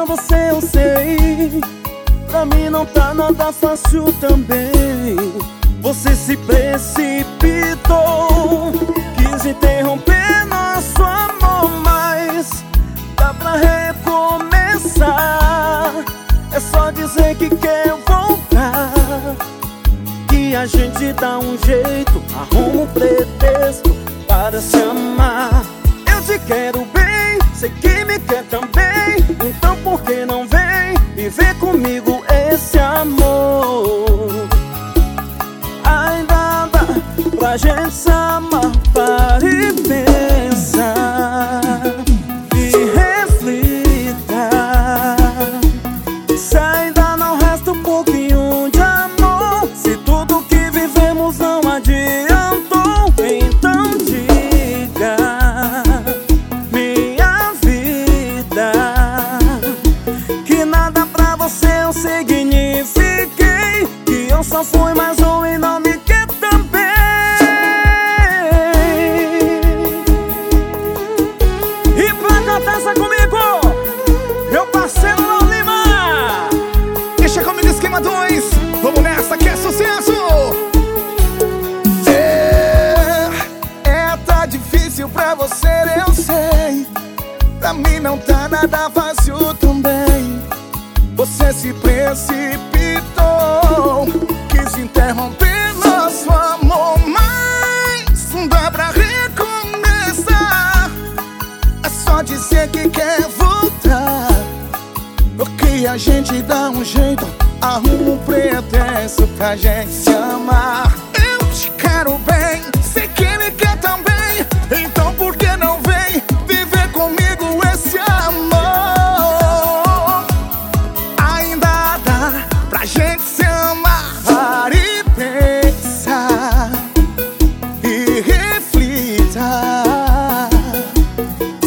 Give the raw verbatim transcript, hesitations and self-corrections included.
você eu sei, pra mim não tá nada fácil também. Você se precipitou, quis interromper nosso amor, mas dá pra recomeçar. É só dizer que quer voltar, que a gente dá um jeito, arruma um pretexto para se amar. Eu te quero bem, sei que me quer também, então por que não vem viver comigo esse amor? Ainda dá pra gente se amar, para e pensar e reflita. Se ainda não resta um pouquinho de amor, se tudo que vivemos não adiantou, então diga, minha vida, que nada pra você eu signifiquei, que eu só fui mais um e não me quer também. E pra cantar essa comigo, meu parceiro Léo Lima. Deixa comigo esquema dois, vamos nessa que é sucesso. É, é tá difícil pra você, eu sei, pra mim não tá nada fácil também. Você se precipitou, quis interromper nosso amor, mas não dá pra recomeçar. É só dizer que quer voltar, porque a gente dá um jeito, arruma um pretexto pra gente se amar. Eu te quero bem, sei que me quer também, então por que não vem viver comigo esse amor? Ainda dá pra gente se amar e pensar e reflita.